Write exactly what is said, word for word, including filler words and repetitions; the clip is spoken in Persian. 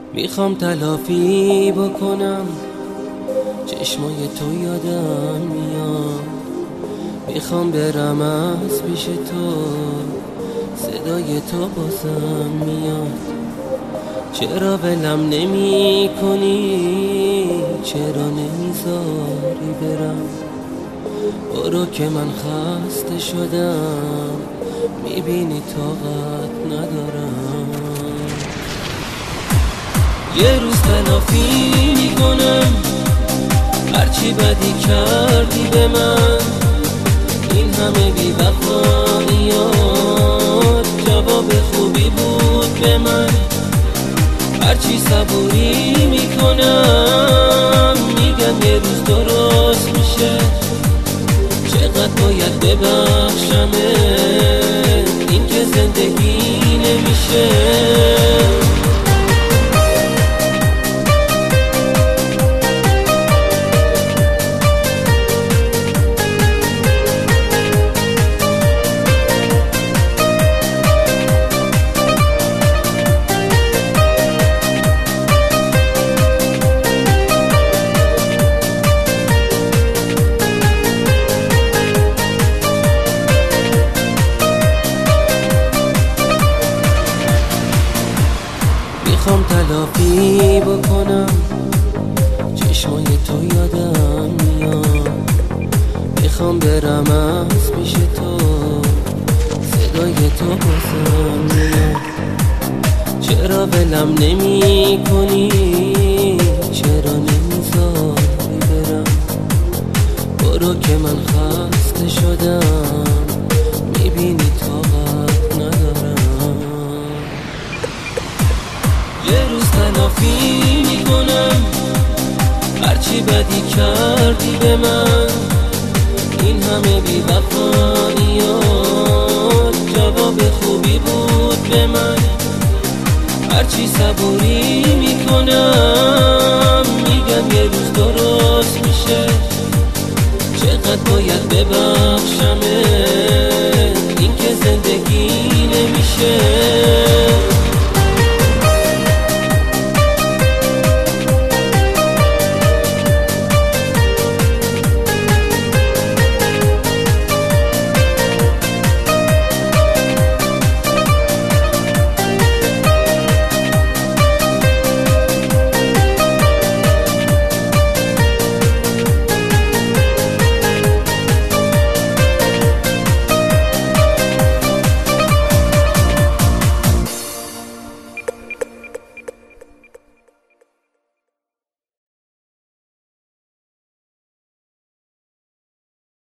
میخوام تلافی بکنم، چشمای تو یادم میاد. میخوام برم از پیش تو، صدای تو بازم میاد. چرا ولم نمی کنی، چرا نمیذاری برم؟ برو که من خسته شدم، میبینی طاقت ندارم. یه روز تلافی میکنم هرچی بدی کردی به من. این همه بی وفاییات جواب خوبی بود به من. هرچی صبوری میکنم میگم یه روز درست میشه. چقدر باید ببخشمه، این که زندگی نمیشه. میخوام تلافی بکنم، چشمای تو یادم میاد. میخوام برم از پیش تو، صدای تو بازم میاد. چرا ولم نمی کنی، چرا نمیذاری برم؟ برو که من خسته شدم، میبینی طاقت ندارم. یه روز تلافی میکنم هرچی بدی کردی به من. این همه بی وفاییات جواب خوبی بود به من. هرچی صبوری میکنم میگم یه روز درست میشه. چقدر باید ببخشمه، این که زندگی نمیشه.